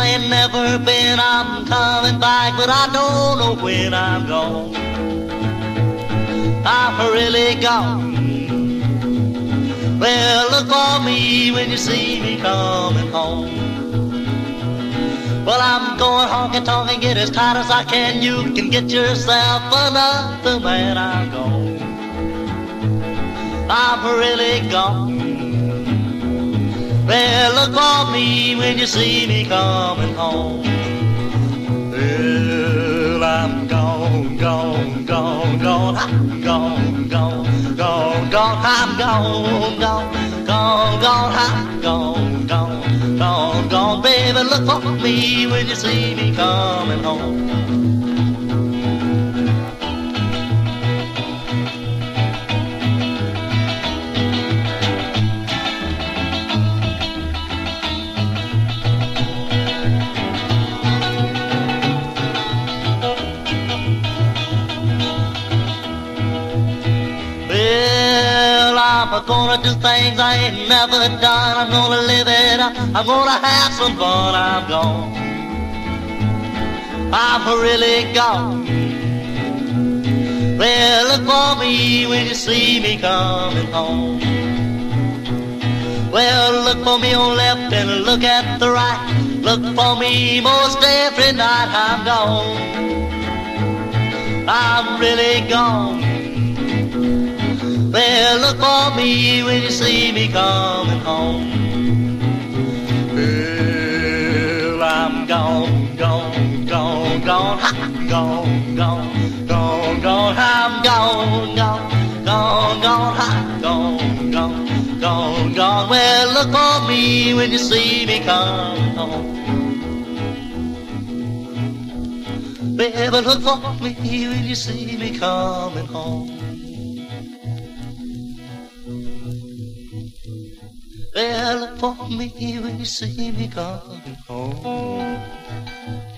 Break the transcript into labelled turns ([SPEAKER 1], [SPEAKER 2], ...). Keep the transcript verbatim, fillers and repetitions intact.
[SPEAKER 1] ain't never been. I'm coming back, but I don't know when I'm gone. I'm really gone. Well, look for me when you see me coming home. Well, I'm going honky-tonk and get as tight as I can. You can get yourself another man. I'm gone. I'm really gone. Well, look for me when you see me coming home. Well, I'm gone, gone, gone, gone, I'm gone, gone, gone, gone, I'm gone, gone, gone, gone, I'm gone, gone, gone, gone. Baby, look for me when you see me coming home. I'm gonna do things I ain't never done. I'm gonna live it up. I'm gonna have some fun. I'm gone. I'm really gone. Well, look for me when you see me coming home. Well, look for me on left and look at the right. Look for me most every night. I'm gone. I'm really gone. Well, look for me when you see me coming home. Well, I'm gone, gone, gone, gone, I'm gone, gone, gone, gone, I'm gone, gone, gone, gone, I'm gone, gone, gone, gone. Well, look for me when you see me coming home. Baby, look for me when you see me coming home. Well, look for me when you see me coming home.